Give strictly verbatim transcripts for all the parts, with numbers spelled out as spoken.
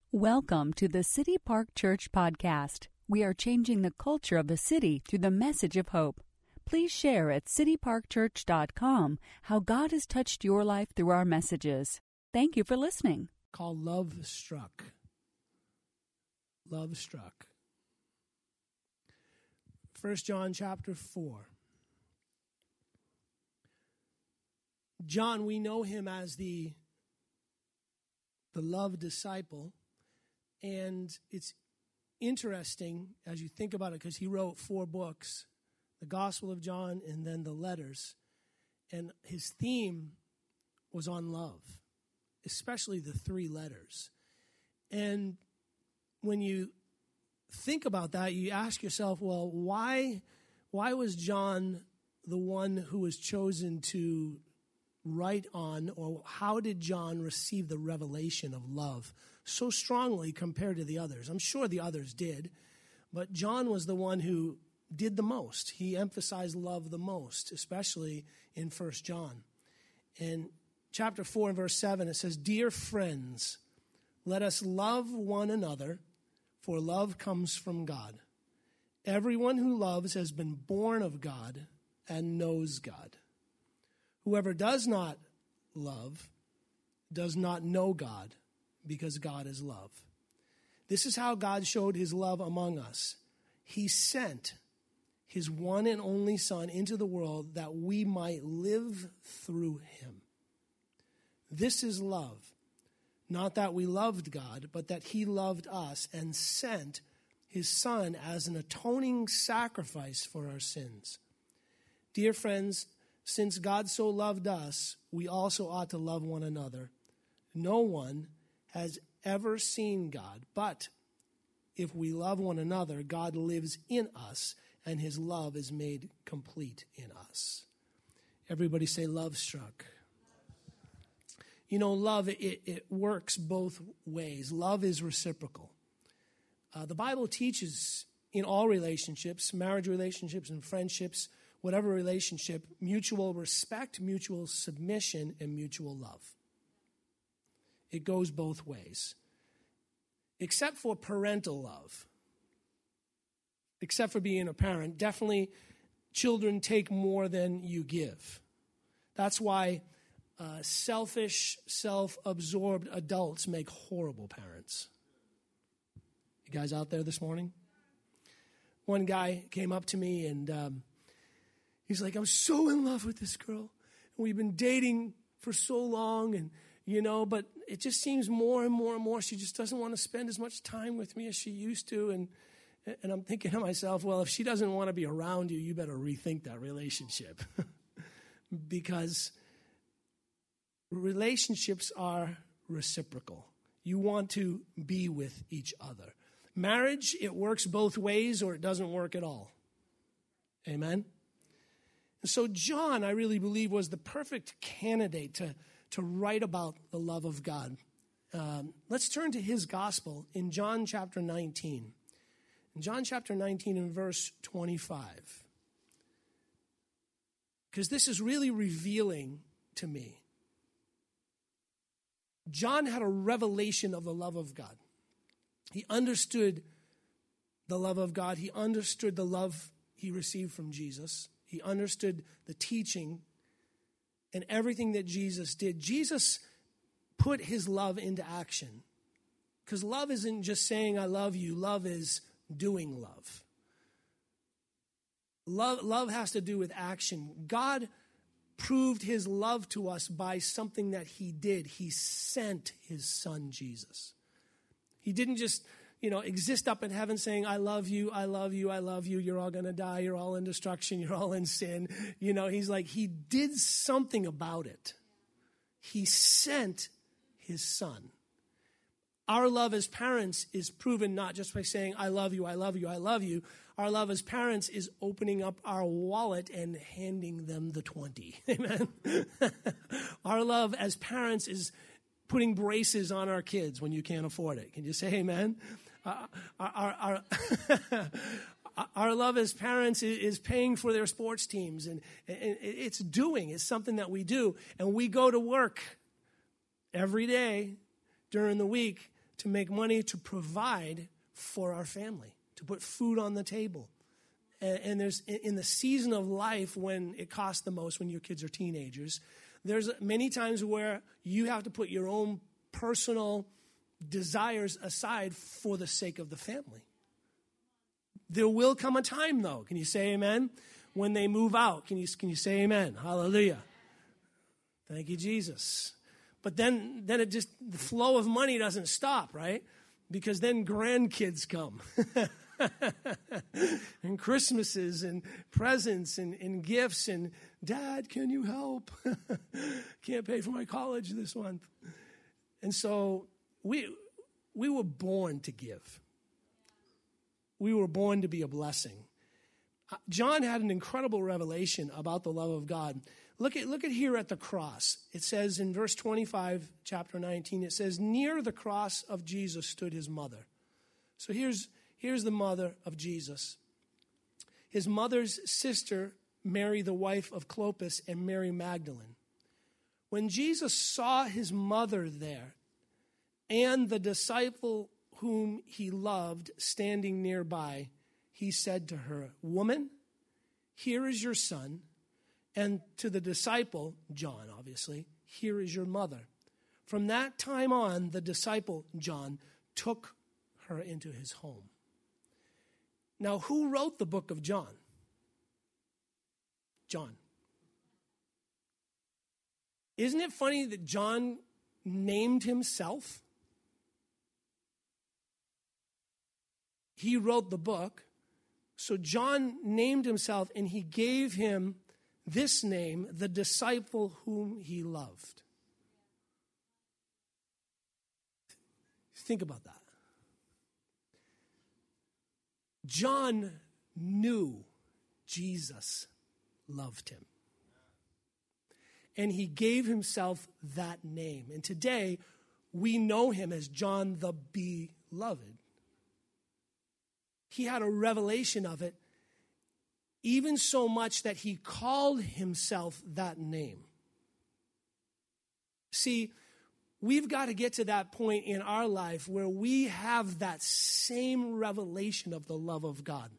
Welcome to the City Park Church podcast. We are changing the culture of the city through the message of hope. Please share at city park church dot com how God has touched your life through our messages. Thank you for listening. Called Love Struck. Love Struck. First John chapter four. John, we know him as the, the loved disciple. And it's interesting as you think about it because he wrote four books, the Gospel of John and then the letters. And his theme was on love, especially the three letters. And when you think about that, you ask yourself, well, why, why was John the one who was chosen to write on, or how did John receive the revelation of love so strongly compared to the others? I'm sure the others did, but John was the one who did the most. He emphasized love the most, especially in First John. In chapter four and verse seven, it says, "Dear friends, let us love one another, for love comes from God. Everyone who loves has been born of God and knows God. Whoever does not love does not know God, because God is love. This is how God showed his love among us. He sent his one and only Son into the world that we might live through him. This is love, not that we loved God, but that he loved us and sent his Son as an atoning sacrifice for our sins. Dear friends, since God so loved us, we also ought to love one another. No one has ever seen God, but if we love one another, God lives in us, and his love is made complete in us." Everybody say, "Love struck." You know, love, it, it works both ways. Love is reciprocal. Uh, the Bible teaches in all relationships, marriage relationships and friendships, whatever relationship, mutual respect, mutual submission, and mutual love. It goes both ways. Except for parental love. Except for being a parent. Definitely, children take more than you give. That's why uh, selfish, self-absorbed adults make horrible parents. You guys out there this morning? One guy came up to me and um, he's like, "I'm so in love with this girl. And we've been dating for so long, and you know, but it just seems more and more and more she just doesn't want to spend as much time with me as she used to." And and I'm thinking to myself, well, if she doesn't want to be around you, you better rethink that relationship. Because relationships are reciprocal. You want to be with each other. Marriage, it works both ways or it doesn't work at all. Amen? And so John, I really believe, was the perfect candidate to, to write about the love of God. Um, let's turn to his gospel in John chapter nineteen. In John chapter nineteen and verse twenty-five. Because this is really revealing to me. John had a revelation of the love of God. He understood the love of God. He understood the love he received from Jesus. He understood the teaching and everything that Jesus did. Jesus put his love into action. Because love isn't just saying, "I love you." Love is doing love. Love, love has to do with action. God proved his love to us by something that he did. He sent his Son, Jesus. He didn't just, you know, exist up in heaven saying, "I love you, I love you, I love you. You're all going to die. You're all in destruction. You're all in sin." You know, he's like, he did something about it. He sent his Son. Our love as parents is proven not just by saying, "I love you, I love you, I love you." Our love as parents is opening up our wallet and handing them the twenty. Amen. Our love as parents is putting braces on our kids when you can't afford it. Can you say amen? Uh, our, our, our, our love as parents is paying for their sports teams, and, and it's doing. It's something that we do, and we go to work every day during the week to make money to provide for our family, to put food on the table. And, and there's in the season of life when it costs the most, when your kids are teenagers, there's many times where you have to put your own personal desires aside for the sake of the family. There will come a time, though. Can you say amen? When they move out, can you can you say amen? Hallelujah. Thank you, Jesus. But then, then it just, the flow of money doesn't stop, right? Because then grandkids come. And Christmases and presents and, and gifts and, Dad, can you help? Can't pay for my college this month. And so we we were born to give. We were born to be a blessing. John had an incredible revelation about the love of God. Look at look at here at the cross. It says in verse twenty-five, chapter nineteen, it says, near the cross of Jesus stood his mother. So here's, here's the mother of Jesus. His mother's sister, Mary, the wife of Clopas, and Mary Magdalene. When Jesus saw his mother there and the disciple whom he loved standing nearby, he said to her, woman, here is your son. And to the disciple, John, obviously, here is your mother. From that time on, the disciple, John, took her into his home. Now, who wrote the book of John? John. Isn't it funny that John named himself? He wrote the book. So John named himself, and he gave him this name, the disciple whom he loved. Think about that. John knew Jesus loved him. And he gave himself that name. And today, we know him as John the Beloved. He had a revelation of it, even so much that he called himself that name. See, we've got to get to that point in our life where we have that same revelation of the love of God.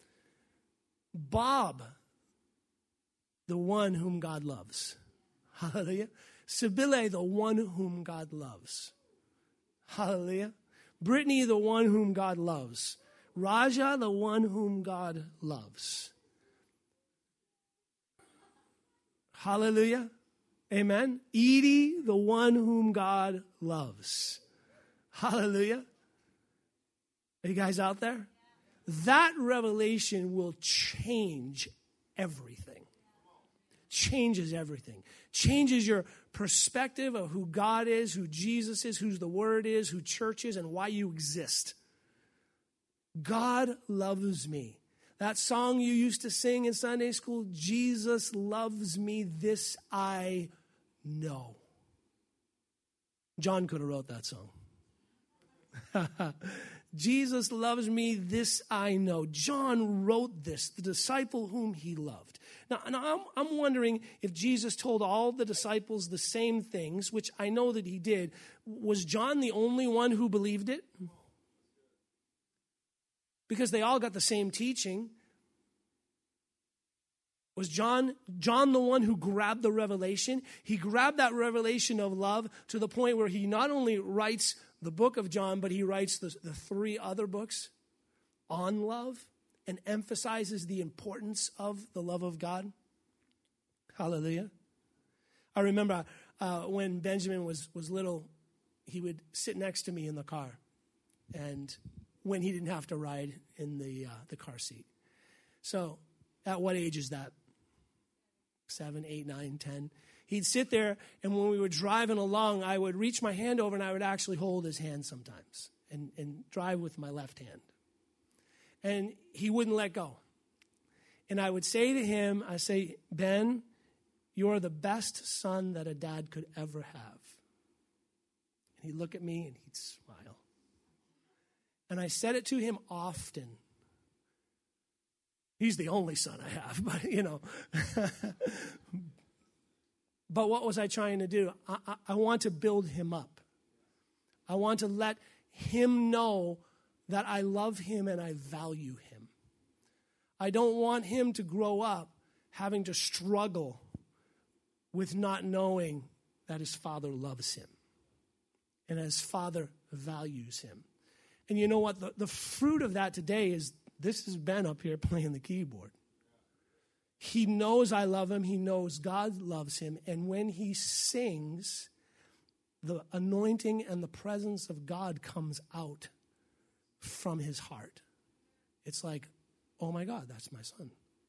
Bob, the one whom God loves. Hallelujah. Sibylle, the one whom God loves. Hallelujah. Brittany, the one whom God loves. Raja, the one whom God loves. Hallelujah. Amen. Edie, the one whom God loves. Hallelujah. Are you guys out there? That revelation will change everything. Changes everything. Changes your perspective of who God is, who Jesus is, who the Word is, who church is, and why you exist. God loves me. That song you used to sing in Sunday school, Jesus loves me, this I know. John could have wrote that song. Jesus loves me, this I know. John wrote this, the disciple whom he loved. Now, now I'm, I'm wondering if Jesus told all the disciples the same things, which I know that he did. Was John the only one who believed it? Because they all got the same teaching. Was John, John the one who grabbed the revelation? He grabbed that revelation of love to the point where he not only writes the book of John, but he writes the, the three other books on love and emphasizes the importance of the love of God. Hallelujah. I remember uh, when Benjamin was, was little, he would sit next to me in the car. And when he didn't have to ride in the uh, the car seat. So at what age is that? Seven, eight, nine, ten. He'd sit there, and when we were driving along, I would reach my hand over, and I would actually hold his hand sometimes and, and drive with my left hand. And he wouldn't let go. And I would say to him, I say, Ben, you're the best son that a dad could ever have. And he'd look at me, and he'd smile. And I said it to him often. He's the only son I have, but you know. But what was I trying to do? I, I, I want to build him up. I want to let him know that I love him and I value him. I don't want him to grow up having to struggle with not knowing that his father loves him and his father values him. And you know what? The, the fruit of that today is this is Ben up here playing the keyboard. He knows I love him. He knows God loves him. And when he sings, the anointing and the presence of God comes out from his heart. It's like, oh my God, that's my son.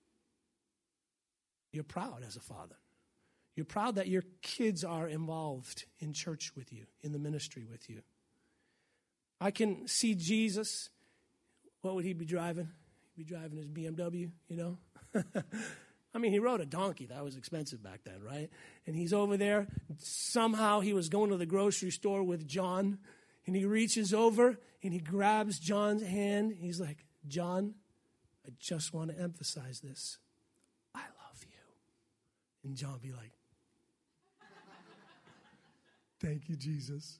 You're proud as a father. You're proud that your kids are involved in church with you, in the ministry with you. I can see Jesus. What would he be driving? He'd be driving his B M W, you know? I mean, he rode a donkey. That was expensive back then, right? And he's over there. Somehow he was going to the grocery store with John, and he reaches over, and he grabs John's hand. He's like, John, I just want to emphasize this. I love you. And John be like, thank you, Jesus.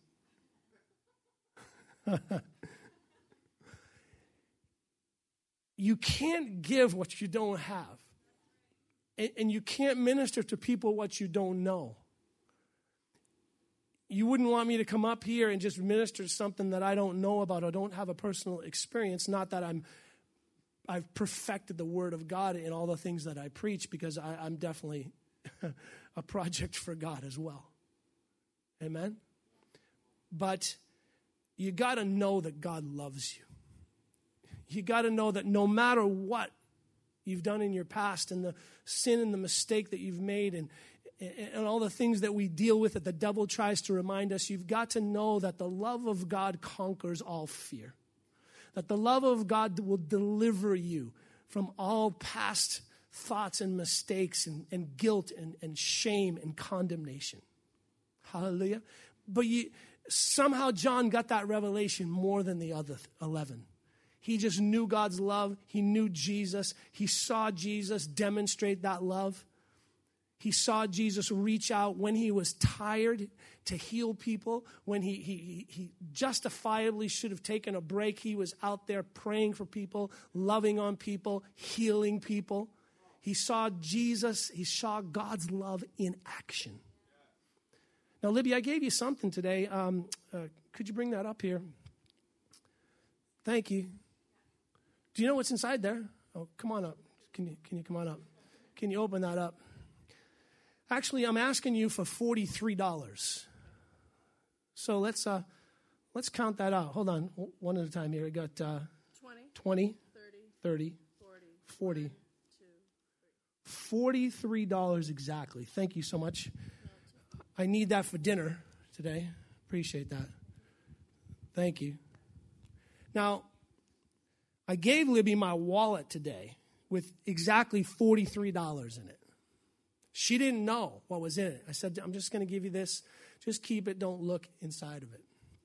You can't give what you don't have. And, and you can't minister to people what you don't know. You wouldn't want me to come up here and just minister something that I don't know about or don't have a personal experience. Not that I'm, I've perfected the word of God in all the things that I preach, because I, I'm definitely a project for God as well. Amen? But you got to know that God loves you. You got to know that no matter what you've done in your past and the sin and the mistake that you've made and, and all the things that we deal with that the devil tries to remind us, you've got to know that the love of God conquers all fear. That the love of God will deliver you from all past thoughts and mistakes and, and guilt and, and shame and condemnation. Hallelujah. But you, somehow John got that revelation more than the other eleven. He just knew God's love. He knew Jesus. He saw Jesus demonstrate that love. He saw Jesus reach out when he was tired to heal people. When he, he, he justifiably should have taken a break, he was out there praying for people, loving on people, healing people. He saw Jesus. He saw God's love in action. Now, Libby, I gave you something today. Um, uh, could you bring that up here? Thank you. Do you know what's inside there? Oh, come on up. Can you, can you come on up? Can you open that up? Actually, I'm asking you for forty-three dollars. So let's uh, let's count that out. Hold on, one at a time here. I got uh, twenty, twenty, thirty, thirty, forty, forty, forty-three dollars exactly. Thank you so much. I need that for dinner today. Appreciate that. Thank you. Now, I gave Libby my wallet today with exactly forty-three dollars in it. She didn't know what was in it. I said, I'm just going to give you this. Just keep it. Don't look inside of it.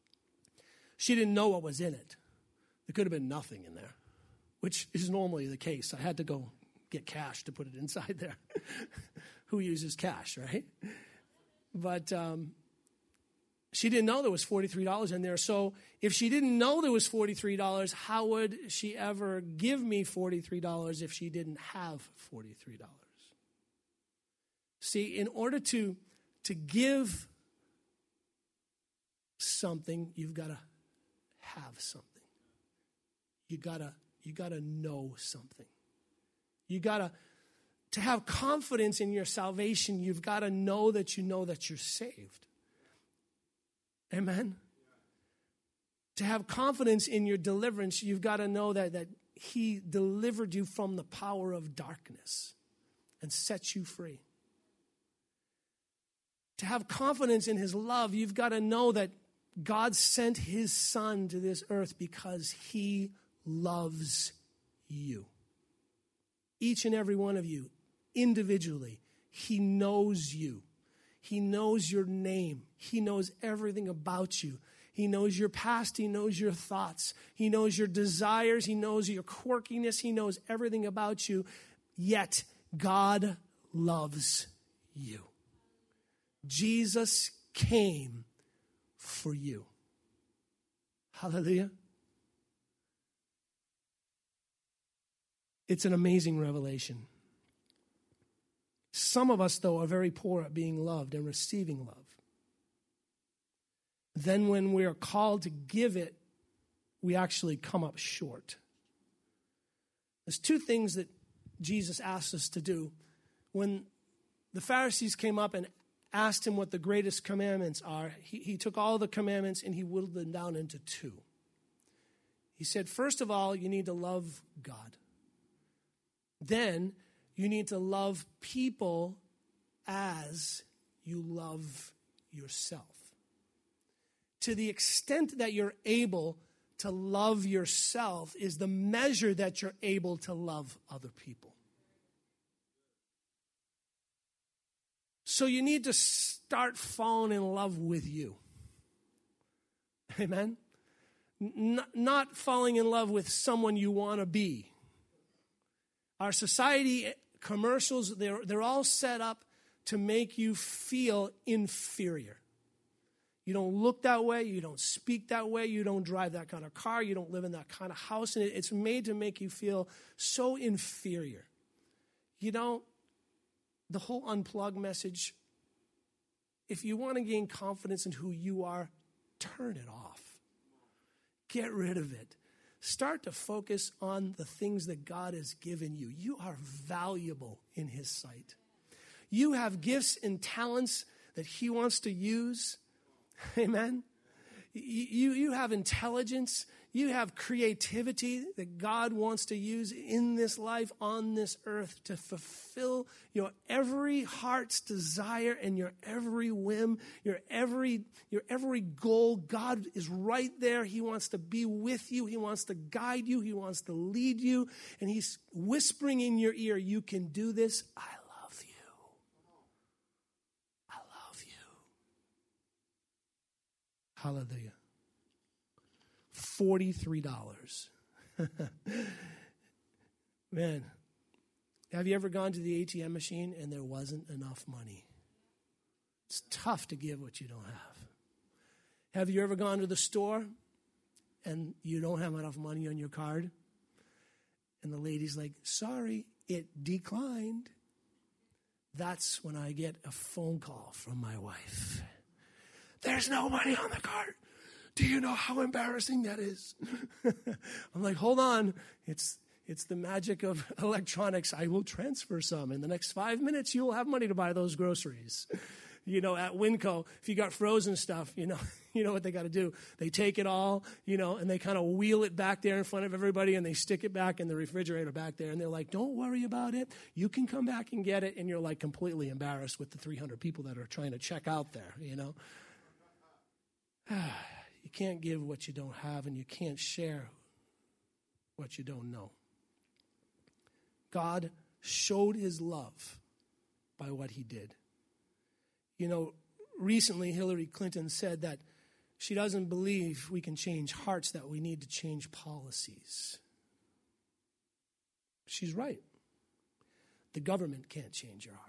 She didn't know what was in it. There could have been nothing in there, which is normally the case. I had to go get cash to put it inside there. Who uses cash, right? But um, she didn't know there was forty-three dollars in there. So if she didn't know there was forty-three dollars, how would she ever give me forty-three dollars if she didn't have forty-three dollars? See, in order to, to give something, you've got to have something. You gotta, you gotta know something. You gotta, to have confidence in your salvation, you've got to know that you know that you're saved. Amen? To have confidence in your deliverance, you've got to know that, that he delivered you from the power of darkness and set you free. To have confidence in his love, you've got to know that God sent his son to this earth because he loves you. Each and every one of you, individually, he knows you. He knows your name. He knows everything about you. He knows your past. He knows your thoughts. He knows your desires. He knows your quirkiness. He knows everything about you. Yet, God loves you. Jesus came for you. Hallelujah. It's an amazing revelation. Some of us, though, are very poor at being loved and receiving love. Then when we are called to give it, we actually come up short. There's two things that Jesus asked us to do. When the Pharisees came up and asked him what the greatest commandments are, he, he took all the commandments and he whittled them down into two. He said, first of all, you need to love God. Then you need to love people as you love yourself. To the extent that you're able to love yourself is the measure that you're able to love other people. So you need to start falling in love with you. Amen? N- not falling in love with someone you want to be. Our society, commercials, they're, they're all set up to make you feel inferior. You don't look that way. You don't speak that way. You don't drive that kind of car. You don't live in that kind of house. And it's made to make you feel so inferior. You know, the whole unplug message, if you want to gain confidence in who you are, turn it off. Get rid of it. Start to focus on the things that God has given you. You are valuable in his sight. You have gifts and talents that he wants to use. Amen. You, you have intelligence. You have creativity that God wants to use in this life on this earth to fulfill your every heart's desire and your every whim, your every, your every goal. God is right there. He wants to be with you. He wants to guide you. He wants to lead you. And he's whispering in your ear, you can do this. I love you. I love you. Hallelujah. forty-three dollars. Man, have you ever gone to the A T M machine and there wasn't enough money? It's tough to give what you don't have. Have you ever gone to the store and you don't have enough money on your card? And the lady's like, sorry, it declined. That's when I get a phone call from my wife. There's no money on the card. Do you know how embarrassing that is? I'm like, hold on. It's it's the magic of electronics. I will transfer some. In the next five minutes, you will have money to buy those groceries. You know, at Winco, if you got frozen stuff, you know, you know what they got to do. They take it all, you know, and they kind of wheel it back there in front of everybody, and they stick it back in the refrigerator back there. And they're like, don't worry about it. You can come back and get it. And you're like completely embarrassed with the three hundred people that are trying to check out there, you know. You can't give what you don't have, and you can't share what you don't know. God showed his love by what he did. You know, recently Hillary Clinton said that she doesn't believe we can change hearts, that we need to change policies. She's right. The government can't change your heart.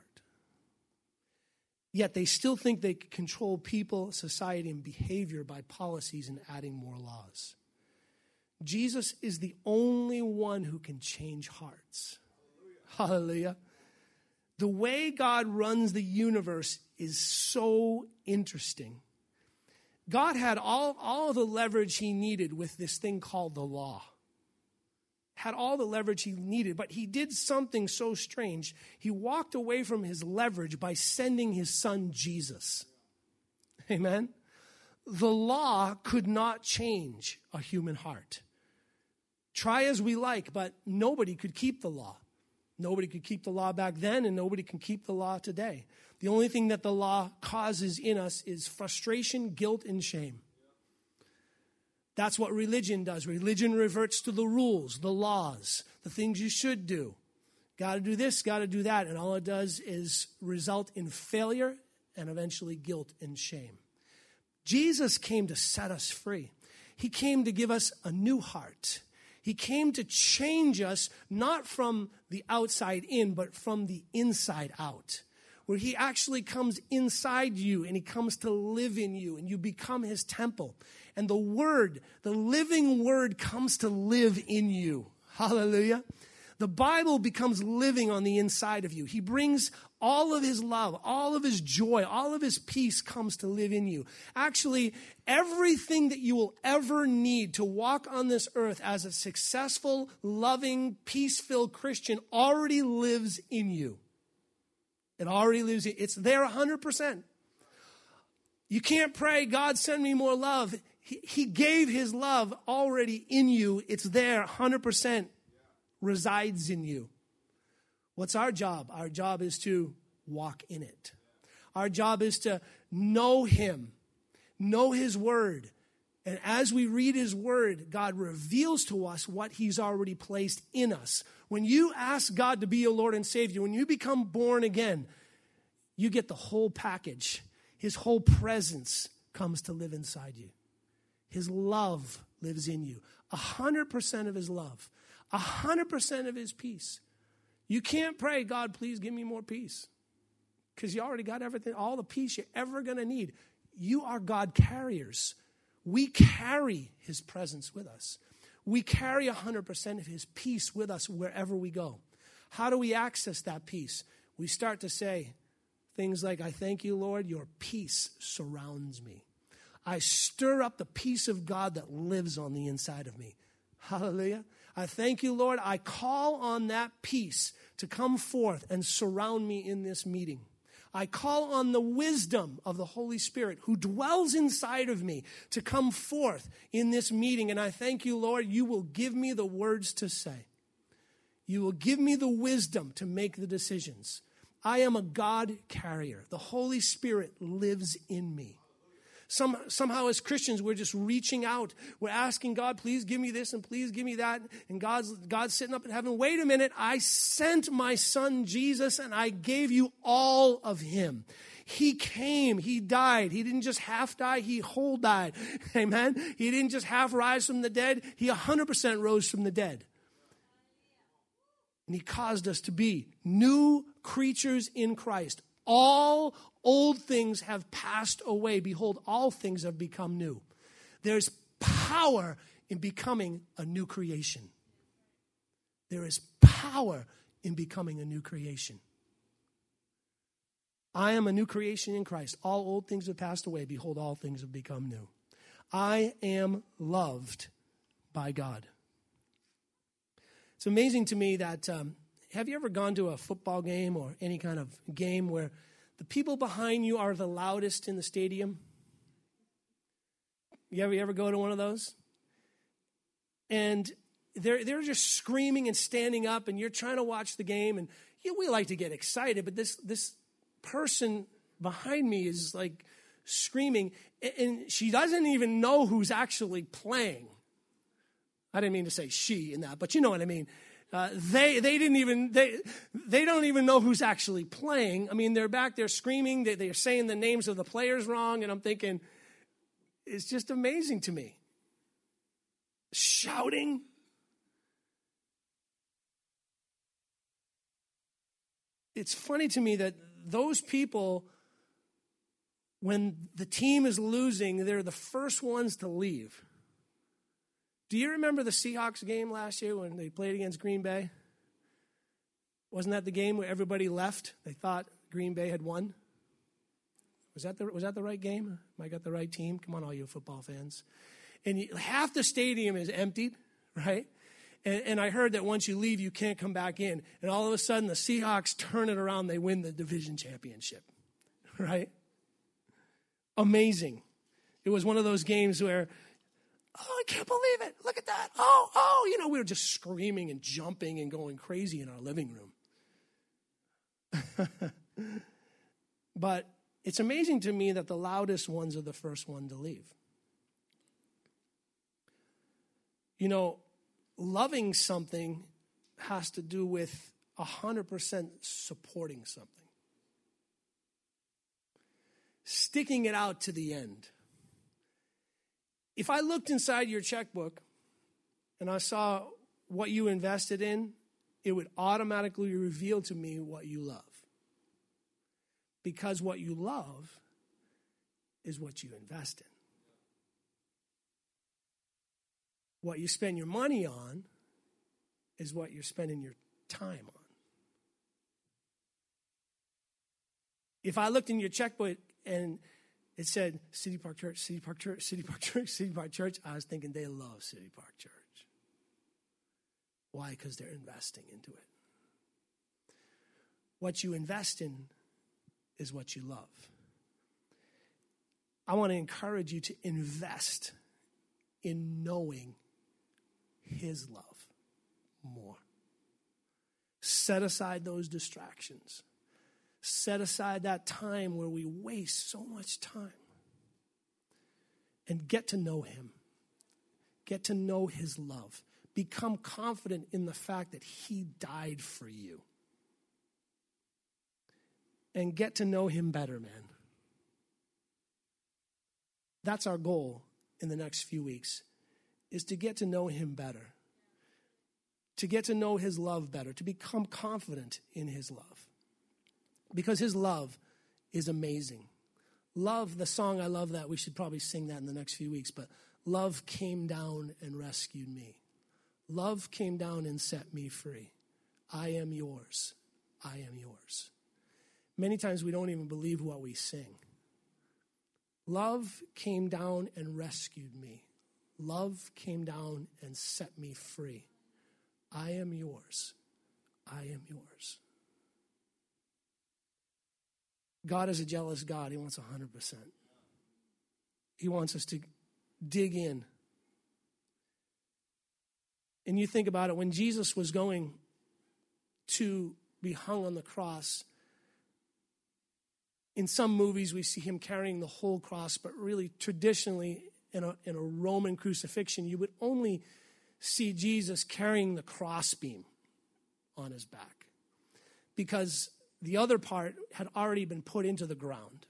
Yet they still think they can control people, society, and behavior by policies and adding more laws. Jesus is the only one who can change hearts. Hallelujah. Hallelujah. The way God runs the universe is so interesting. God had all, all the leverage he needed with this thing called the law. Had all the leverage he needed, but he did something so strange. He walked away from his leverage by sending his son Jesus. Amen? The law could not change a human heart. Try as we like, but nobody could keep the law. Nobody could keep the law back then, and nobody can keep the law today. The only thing that the law causes in us is frustration, guilt, and shame. That's what religion does. Religion reverts to the rules, the laws, the things you should do. Got to do this, got to do that. And all it does is result in failure and eventually guilt and shame. Jesus came to set us free. He came to give us a new heart. He came to change us, not from the outside in, but from the inside out. where he actually comes inside you and he comes to live in you and you become his temple. And the word, the living word comes to live in you. Hallelujah. The Bible becomes living on the inside of you. He brings all of his love, all of his joy, all of his peace comes to live in you. Actually, everything that you will ever need to walk on this earth as a successful, loving, peace-filled Christian already lives in you. It already lives in you. It's there one hundred percent. You can't pray, God, send me more love. He, he gave his love already in you. It's there one hundred percent. Resides in you. What's our job? Our job is to walk in it. Our job is to know him, know his word. And as we read his word, God reveals to us what he's already placed in us. When you ask God to be your Lord and Savior, when you become born again, you get the whole package. His whole presence comes to live inside you. His love lives in you. A hundred percent of his love. A hundred percent of his peace. You can't pray, God, please give me more peace. Because you already got everything, all the peace you're ever going to need. You are God carriers. We carry his presence with us. We carry a hundred percent of his peace with us wherever we go. How do we access that peace? We start to say things like, I thank you, Lord, your peace surrounds me. I stir up the peace of God that lives on the inside of me. Hallelujah. I thank you, Lord. I call on that peace to come forth and surround me in this meeting. I call on the wisdom of the Holy Spirit who dwells inside of me to come forth in this meeting. And I thank you, Lord, you will give me the words to say. You will give me the wisdom to make the decisions. I am a God carrier. The Holy Spirit lives in me. Some, somehow as Christians, we're just reaching out. We're asking God, please give me this and please give me that. And God's, God's sitting up in heaven. Wait a minute. I sent my son Jesus and I gave you all of him. He came. He died. He didn't just half die. He whole died. Amen. He didn't just half rise from the dead. He one hundred percent rose from the dead. And he caused us to be new creatures in Christ. All old things have passed away. Behold, all things have become new. There's power in becoming a new creation. There is power in becoming a new creation. I am a new creation in Christ. All old things have passed away. Behold, all things have become new. I am loved by God. It's amazing to me that, um, have you ever gone to a football game or any kind of game where the people behind you are the loudest in the stadium? You ever, you ever go to one of those? And they're, they're just screaming and standing up, and you're trying to watch the game, and you know, we like to get excited, but this, this person behind me is like screaming, and she doesn't even know who's actually playing. I didn't mean to say she in that, but you know what I mean. Uh, they they didn't even they they don't even know who's actually playing. I mean, they're back there screaming. They they're saying the names of the players wrong, and I'm thinking, it's just amazing to me. Shouting. It's funny to me that those people, when the team is losing, they're the first ones to leave. Do you remember the Seahawks game last year when they played against Green Bay? Wasn't that the game where everybody left? They thought Green Bay had won. Was that the was that the right game? Am I got the right team? Come on, all you football fans. And you, half the stadium is emptied, right? And, and I heard that once you leave, you can't come back in. And all of a sudden, the Seahawks turn it around. They win the division championship, right? Amazing. It was one of those games where, oh, I can't believe it. Look at that. Oh, oh, you know, we were just screaming and jumping and going crazy in our living room. But it's amazing to me that the loudest ones are the first one to leave. You know, loving something has to do with one hundred percent supporting something. Sticking it out to the end. If I looked inside your checkbook and I saw what you invested in, it would automatically reveal to me what you love. Because what you love is what you invest in. What you spend your money on is what you're spending your time on. If I looked in your checkbook and it said City Park Church, City Park Church, City Park Church, City Park Church, I was thinking they love City Park Church. Why? Because they're investing into it. What you invest in is what you love. I want to encourage you to invest in knowing His love more. Set aside those distractions. Set aside that time where we waste so much time. And get to know Him. Get to know His love. Become confident in the fact that He died for you. And get to know Him better, man. That's our goal in the next few weeks, is to get to know Him better. To get to know His love better. To become confident in His love. Because His love is amazing. Love, the song, I love that. We should probably sing that in the next few weeks. But love came down and rescued me. Love came down and set me free. I am yours. I am yours. Many times we don't even believe what we sing. Love came down and rescued me. Love came down and set me free. I am yours. I am yours. God is a jealous God. He wants one hundred percent. He wants us to dig in. And you think about it, when Jesus was going to be hung on the cross, in some movies we see him carrying the whole cross, but really traditionally in a, in a Roman crucifixion, you would only see Jesus carrying the crossbeam on his back, because the other part had already been put into the ground.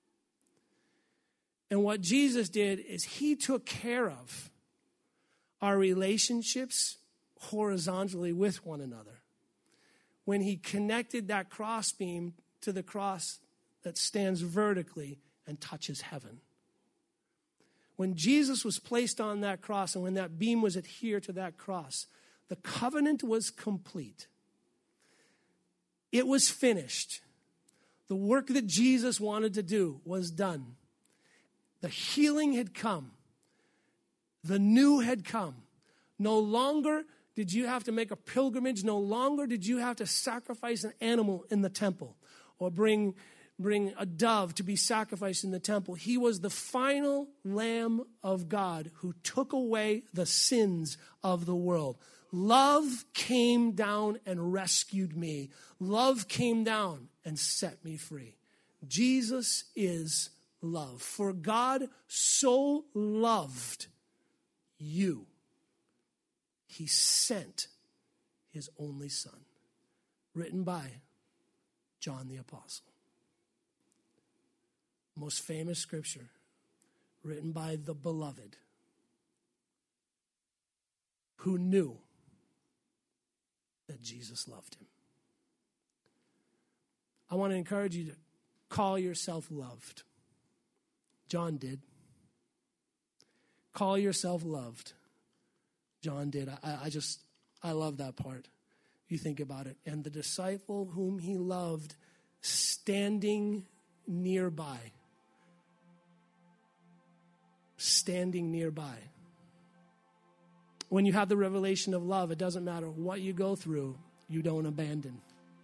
And what Jesus did is he took care of our relationships horizontally with one another when he connected that crossbeam to the cross that stands vertically and touches heaven. When Jesus was placed on that cross and when that beam was adhered to that cross, the covenant was complete. It was finished. The work that Jesus wanted to do was done. The healing had come. The new had come. No longer did you have to make a pilgrimage. No longer did you have to sacrifice an animal in the temple or bring, bring a dove to be sacrificed in the temple. He was the final Lamb of God who took away the sins of the world. Love came down and rescued me. Love came down and set me free. Jesus is love. For God so loved you, he sent his only Son. Written by John the Apostle. Most famous scripture written by the beloved, who knew that Jesus loved him. I want to encourage you to call yourself loved. John did. Call yourself loved. John did. I, I just, I love that part. You think about it. And the disciple whom he loved standing nearby. Standing nearby. When you have the revelation of love, it doesn't matter what you go through, you don't abandon.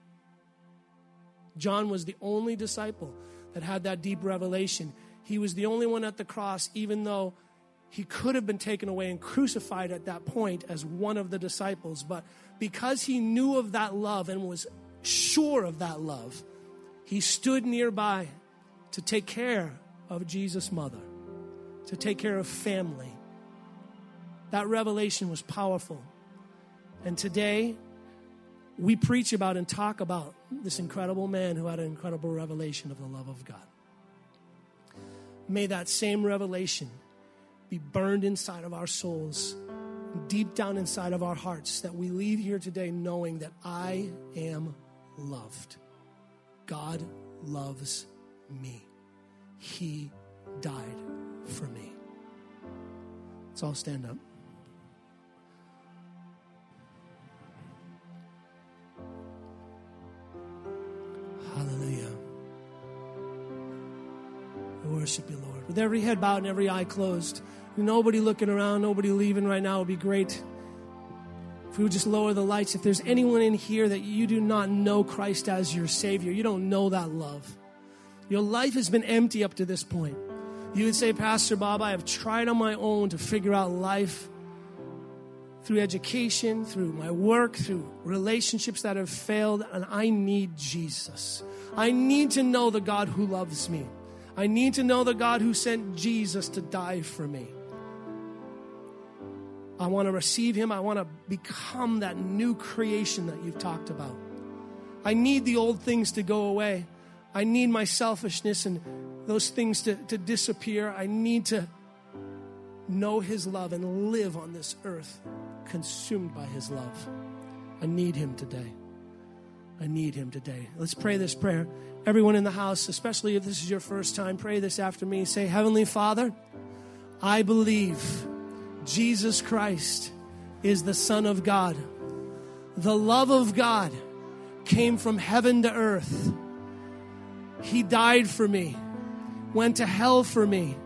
John was the only disciple that had that deep revelation. He was the only one at the cross, even though he could have been taken away and crucified at that point as one of the disciples. But because he knew of that love and was sure of that love, he stood nearby to take care of Jesus' mother, to take care of family. That revelation was powerful. And today, we preach about and talk about this incredible man who had an incredible revelation of the love of God. May that same revelation be burned inside of our souls, deep down inside of our hearts, that we leave here today knowing that I am loved. God loves me. He died for me. Let's all stand up. Hallelujah. We worship you, Lord. With every head bowed and every eye closed, nobody looking around, nobody leaving right now, it would be great if we would just lower the lights. If there's anyone in here that you do not know Christ as your Savior, you don't know that love. Your life has been empty up to this point. You would say, Pastor Bob, I have tried on my own to figure out life through education, through my work, through relationships that have failed, and I need Jesus. I need to know the God who loves me. I need to know the God who sent Jesus to die for me. I want to receive him. I want to become that new creation that you've talked about. I need the old things to go away. I need my selfishness and those things to, to disappear. I need to know his love and live on this earth consumed by his love. I need him today. I need him today. Let's pray this prayer. Everyone in the house, especially if this is your first time, pray this after me. Say, Heavenly Father, I believe Jesus Christ is the Son of God. The love of God came from heaven to earth. He died for me, went to hell for me,